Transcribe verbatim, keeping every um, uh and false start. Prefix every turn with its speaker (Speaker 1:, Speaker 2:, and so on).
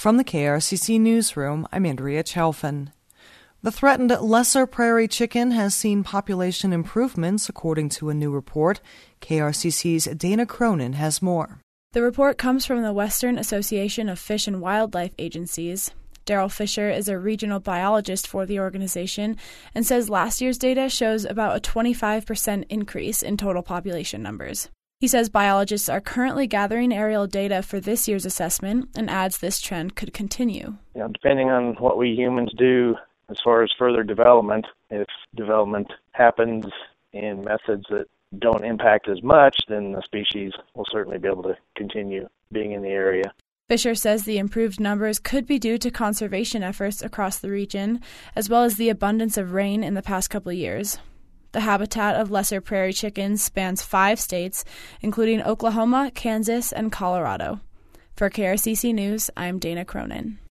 Speaker 1: From the K R C C Newsroom, I'm Andrea Chalfin. The threatened lesser prairie chicken has seen population improvements, according to a new report. K R C C's Dana Cronin has more.
Speaker 2: The report comes from the Western Association of Fish and Wildlife Agencies. Daryl Fisher is a regional biologist for the organization and says last year's data shows about a twenty-five percent increase in total population numbers. He says biologists are currently gathering aerial data for this year's assessment and adds this trend could continue.
Speaker 3: You know, depending on what we humans do as far as further development, if development happens in methods that don't impact as much, then the species will certainly be able to continue being in the area.
Speaker 2: Fisher says the improved numbers could be due to conservation efforts across the region, as well as the abundance of rain in the past couple of years. The habitat of lesser prairie chickens spans five states, including Oklahoma, Kansas, and Colorado. For K R C C News, I'm Dana Cronin.